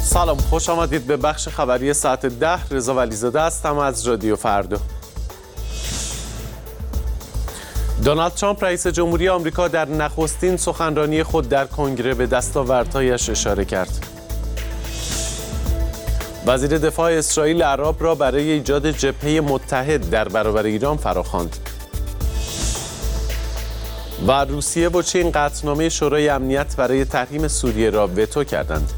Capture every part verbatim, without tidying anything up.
سلام، خوش آمدید به بخش خبری ساعت ده. رضا ولیزاده هستم از رادیو فردا. دونالد ترامپ رئیس جمهوری آمریکا در نخستین سخنرانی خود در کنگره به دستاوردهایش اشاره کرد. وزیر دفاع اسرائیل اعراب را برای ایجاد جبهه متحد در برابر ایران فراخواند. و روسیه و چین قطعنامه شورای امنیت برای تحریم سوریه را وتو کردند.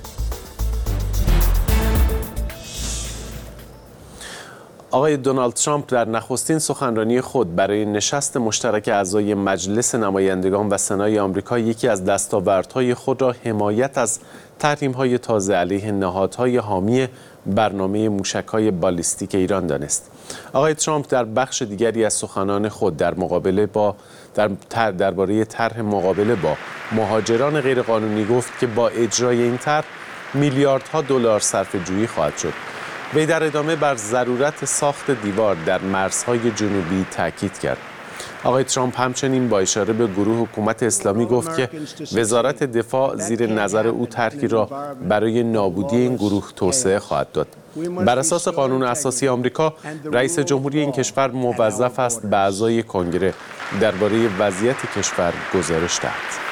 آقای دونالد ترامپ در نخستین سخنرانی خود برای نشست مشترک اعضای مجلس نمایندگان و سنای آمریکا یکی از دستاوردهای خود را حمایت از تحریم‌های تازه علیه نهادهای حامی برنامه موشک‌های بالیستیک ایران دانست. آقای ترامپ در بخش دیگری از سخنان خود در مقابله با در درباره طرح مقابله با مهاجران غیرقانونی گفت که با اجرای این طرح میلیاردها دلار صرفه‌جویی خواهد شد. وی در ادامه بر ضرورت ساخت دیوار در مرزهای جنوبی تاکید کرد. آقای ترامپ همچنین با اشاره به گروه حکومت اسلامی گفت که وزارت دفاع زیر نظر او طرحی را برای نابودی این گروه توسعه خواهد داد. بر اساس قانون اساسی آمریکا، رئیس جمهوری این کشور موظف است به اعضای کنگره درباره وضعیت کشور گزارش دهد.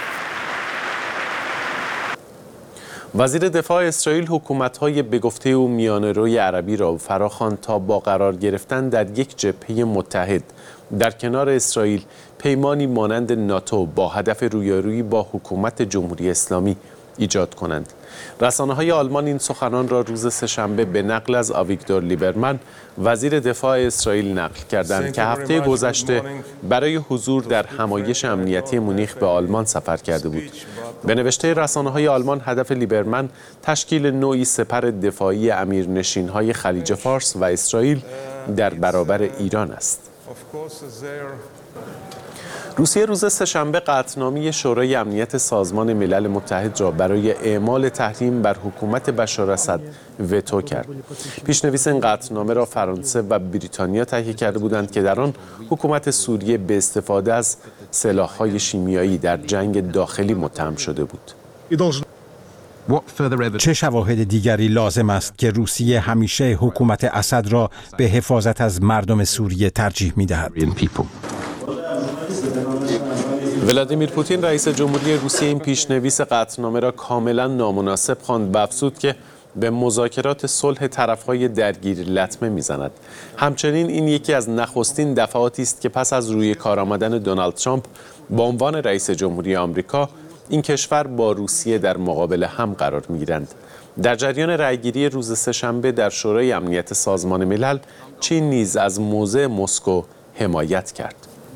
وزیر دفاع اسرائیل حکومت‌های به گفته او میانه‌روی عربی را فراخواند تا با قرار گرفتن در یک جبهه متحد در کنار اسرائیل پیمانی مانند ناتو با هدف رویارویی با حکومت جمهوری اسلامی ایجاد کنند. رسانه‌های آلمان این سخنان را روز سه‌شنبه به نقل از آویگدور لیبرمن وزیر دفاع اسرائیل نقل کردند که هفته گذشته برای حضور در همایش امنیتی مونیخ به آلمان سفر کرده بود. به نوشته رسانه‌های آلمان، هدف لیبرمن تشکیل نوعی سپر دفاعی امیرنشین‌های خلیج فارس و اسرائیل در برابر ایران است. روسیه روز سه‌شنبه قطعنامه شورای امنیت سازمان ملل متحد را برای اعمال تحریم بر حکومت بشار اسد وتو کرد. پیشنویس این قطعنامه را فرانسه و بریتانیا تهیه کرده بودند که در آن حکومت سوریه به استفاده از سلاح‌های شیمیایی در جنگ داخلی متهم شده بود. چه شواهد دیگری لازم است که روسیه همیشه حکومت اسد را به حفاظت از مردم سوریه ترجیح می‌دهد؟ ولادیمیر پوتین رئیس جمهوری روسیه این پیشنویس قطعنامه را کاملا نامناسب خواند و افزود که به مذاکرات صلح طرف‌های درگیر لطمه می‌زند. همچنین این یکی از نخستین دفعاتی است که پس از روی کار آمدن دونالد ترامپ به عنوان رئیس جمهوری آمریکا این کشور با روسیه در مقابل هم قرار می‌گیرند. در جریان رأیگیری روز سه‌شنبه در شورای امنیت سازمان ملل، چین نیز از موضع مسکو حمایت کرد.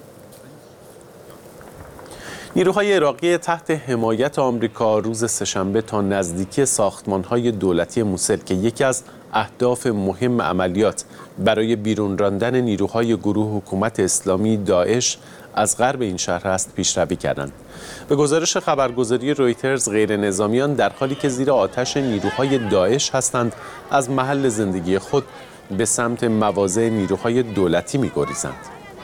نیروهای عراقی تحت حمایت آمریکا روز سه‌شنبه تا نزدیکی ساختمان‌های دولتی موسل که یکی از اهداف مهم عملیات برای بیرون راندن نیروهای گروه حکومت اسلامی داعش از غرب این شهر است پیشروی کردند. به گزارش خبرگزاری رویترز، غیر نظامیان در حالی که زیر آتش نیروهای داعش هستند از محل زندگی خود به سمت مواضع نیروهای دولتی می‌گریزند.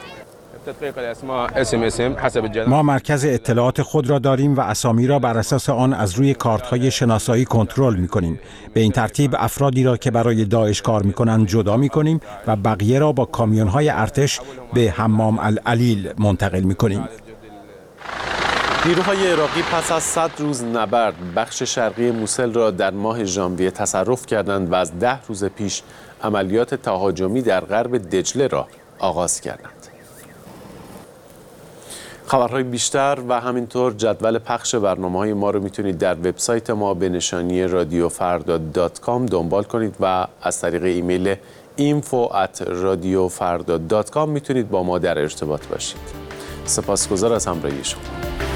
ما مرکز اطلاعات خود را داریم و اسامی را بر اساس آن از روی کارت‌های شناسایی کنترل می‌کنیم. به این ترتیب افرادی را که برای داعش کار می‌کنند جدا می‌کنیم و بقیه را با کامیون‌های ارتش به حمام العلیل منتقل می‌کنیم. نیروهای عراقی پس از صد روز نبرد بخش شرقی موسل را در ماه ژانویه تصرف کردند و از ده روز پیش عملیات تهاجمی در غرب دجله را آغاز کردند. خبرهای بیشتر و همینطور جدول پخش برنامه‌های ما رو میتونید در وبسایت ما به نشانی رادیو فردا دات کام دنبال کنید و از طریق ایمیل اینفو ات رادیو فردا دات کام میتونید با ما در ارتباط باشید. سپاسگزار از همراهی شما.